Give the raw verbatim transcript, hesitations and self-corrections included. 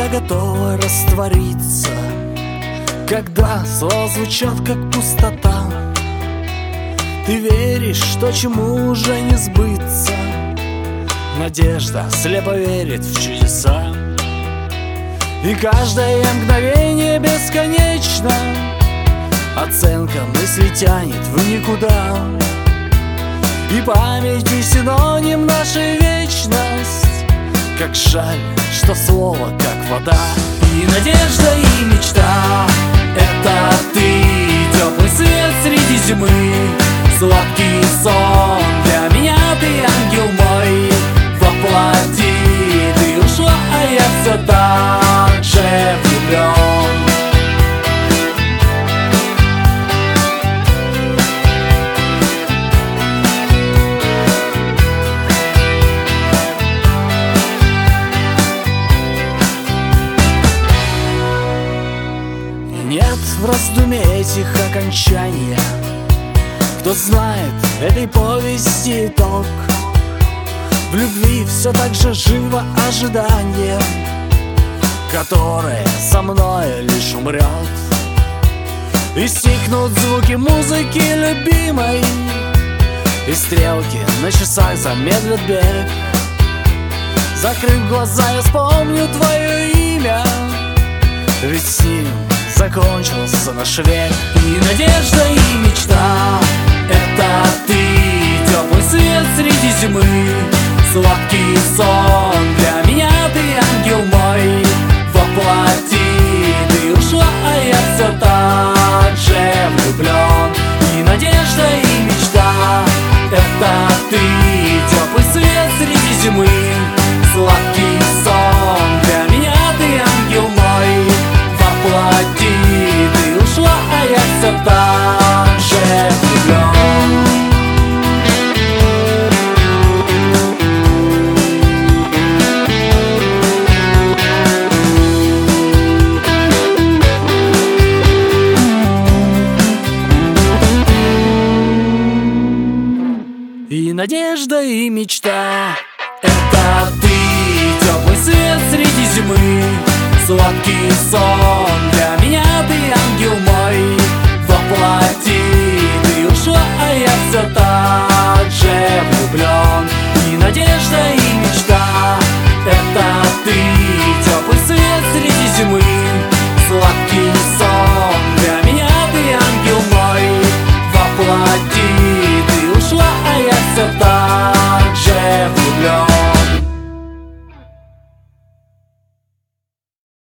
всегда готова раствориться, когда слова звучат как пустота. Ты веришь, что чему уже не сбыться. Надежда слепо верит в чудеса. И каждое мгновение бесконечно. Оценка мысли тянет в никуда. И память не синоним нашей вечность. Как жаль, что слово как вода. И надежда, и мечта — это ты. Теплый свет среди зимы, сладкий сон. Для меня ты ангел мой воплоти. Ты ушла, а я все так же влюблен. Нет в раздуме этих окончания. Кто знает этой повести итог? В любви все так же живо ожидание, которое со мной лишь умрет. И стихнут звуки музыки любимой, и стрелки на часах замедлят бег. Закрыв глаза, я вспомню твое имя, ведь с ним закончился наш век. И надежда, и мечта — это ты. Теплый свет среди зимы, сладкий сон. Для меня ты ангел мой воплоти. Ты ушла, а я все так же влюблен. И надежда, и мечта — это ты. Теплый свет среди зимы, сладкий сон. Для меня ты ангел мой воплоти. Ты ушла, а я все так же влюблен. И надежда, и мечта — это ты. Теплый свет среди зимы, сладкий сон.